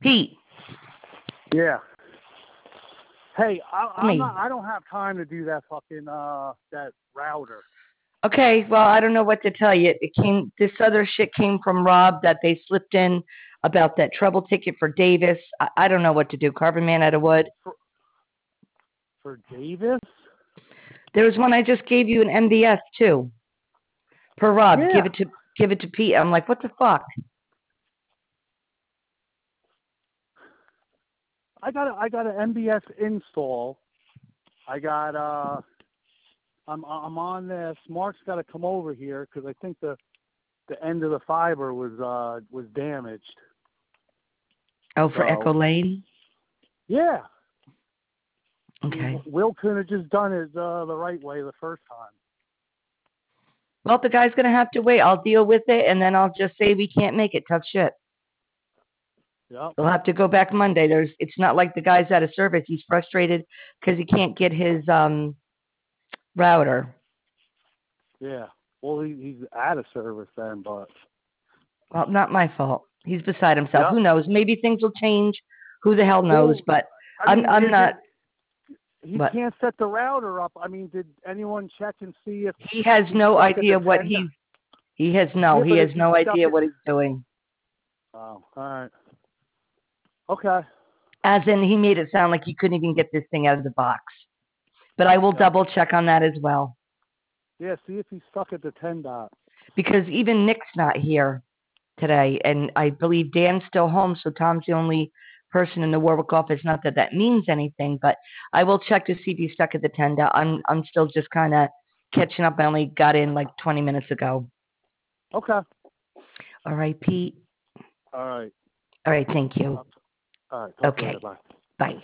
Pete. Yeah. Hey, Me. I don't have time to do that fucking that router. Okay, well, I don't know what to tell you. This other shit came from Rob that they slipped in about that trouble ticket for Davis. I don't know what to do. Carving Man out of wood. For Davis? There was one I just gave you an MVS too. Per Rob, Yeah. give it to Pete. I'm like, what the fuck? I got an MBS install. I got I'm on this. Mark's got to come over here because I think the end of the fiber was damaged. Oh, for Echo Lane? Yeah. Okay. Will couldn't have just done it the right way the first time. Well, the guy's gonna have to wait. I'll deal with it, and then I'll just say we can't make it. Tough shit. Yep. We'll have to go back Monday. It's not like the guy's out of service. He's frustrated because he can't get his router. Yeah. Well, he's out of service then, but. Well, not my fault. He's beside himself. Yep. Who knows? Maybe things will change. Who the hell knows? Well, But I'm not. He What? can't set the router up. I mean, did anyone check and see if He has no idea what tender? he has no idea what he's doing. Oh, all right. Okay. As in, he made it sound like he couldn't even get this thing out of the box. But I will double check on that as well. Yeah, see if he's stuck at the 10 dot. Because even Nick's not here today, and I believe Dan's still home, so Tom's the only person in the Warwick office. Not that that means anything, but I will check to see if he's stuck at the 10 dot. I'm still just kind of catching up. I only got in like 20 minutes ago. Okay. All right, Pete. All right. All right, thank you. All right. Okay. Bye. Bye.